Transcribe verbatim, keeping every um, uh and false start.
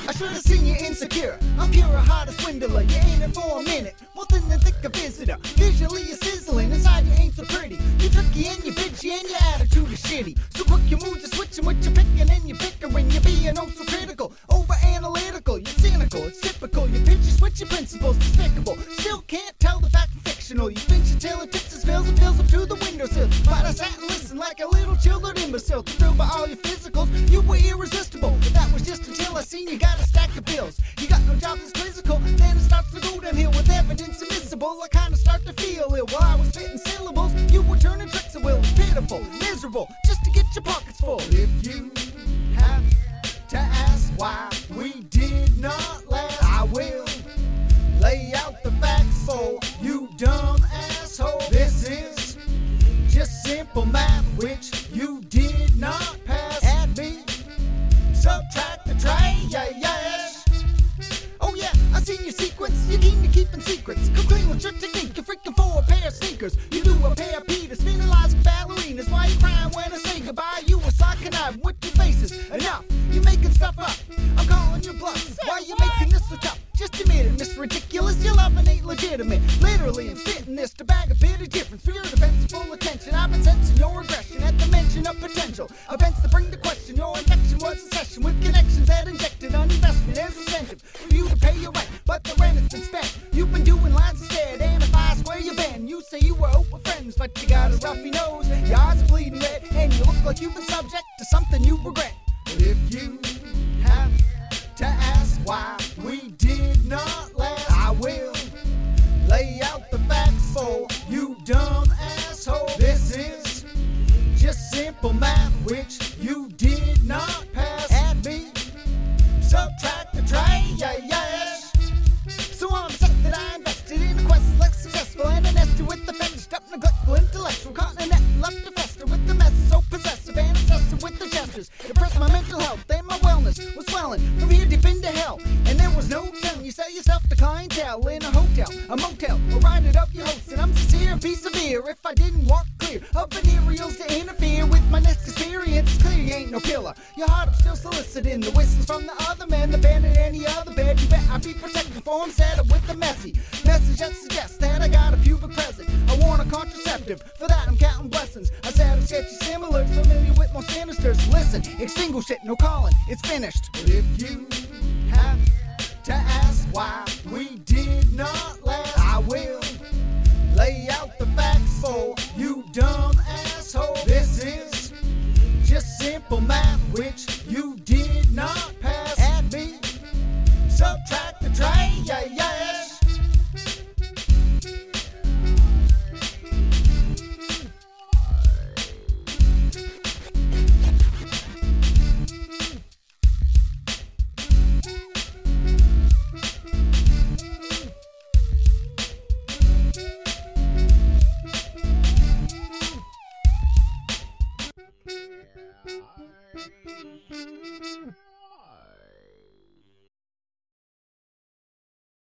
I should have seen you insecure. I'm pure heart a swindler. You ain't it for a minute. More than the thick of visitor. Visually you're sizzling. Inside you ain't so pretty. You tricky and you bitchy and your attitude is shitty. So quick your moods are switching what you're picking and you're bickering. You're being oh so critical. Over analytical. You're cynical. It's typical. Your pitches switch your principles. Despicable. Still can't tell the fact from fictional. You pinch your tail, it tips and spills and fills up to the windowsill. But I sat and listened like a little children imbecile. Thrilled by all your physicals. You were irresistible. But that was just until I seen you got a stack of bills. You got no job that's quizzical. Then it starts to go downhill with evidence admissible. I kinda start to feel ill while I was spitting syllables. You were turning tricks of will. Pitiful, miserable, just to get your pockets full. If you have to ask why we did not last, I will lay out the facts for you dumb asshole. This is just simple math which you did not pass. Add me, subtract the trash. Oh yeah, I seen your sequence. You're keen to keeping secrets. Come clean with your technique. You're freaking for a pair of sneakers. You do a pair of Peters, penalized ballerinas. Why you crying when I say goodbye? You a sock and I'm with your faces. Enough, you making stuff up. I'm calling your bluff. Why you making this so tough? Just admit it, Mister Ridiculous. Your loving ain't legitimate. Literally, I'm spitting this to bag a bit of difference. For your defense, full attention. I've been sensing your aggression at the mention of potential events that bring the question. Your infection was a session with connections that injected an investment as incentive for you to pay your rent. But the rent has been spent. You've been doing lines instead. And if I ask where you been, you say you were out with friends, but you got a ruffy nose. Your eyes are bleeding red, and you look like you've been subject to something you regret. But if you have to ask why we did not last, I will lay out the facts for you dumb asshole. This is just simple math which you did not pass. Add me, subtract the trash. So I'm upset that I invested in a quest less successful and an nested with the fetched up neglectful intellectual continent left to fester with the mess so possessive and obsessive with the gestures. Impressed my mental health and my wellness was swelling from here deep into hell. And there was no telling you sell yourself to clientele in a hotel, a motel, or ride it up your host. And I'm sincere and be severe if I didn't walk clear of venereals to interfere with my next experience. It's clear you ain't no killer. Your heart I'm still soliciting the whistles from the other men, the band in any other bed. You bet I be protected for him, set up with the messy message that suggests that I got a pubic present. I want a contraceptive, for that I'm counting blessings. I said I'm sketchy similar, familiar with most sinisters. Listen, extinguish it, no calling, it's finished. But if you have to ask why we did not last, I will lay